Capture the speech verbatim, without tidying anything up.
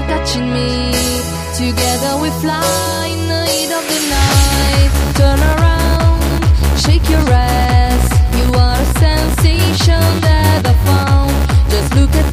touching me. Together we fly in the heat of the night. Turn around, shake your ass. You are a sensation that I found. Just look at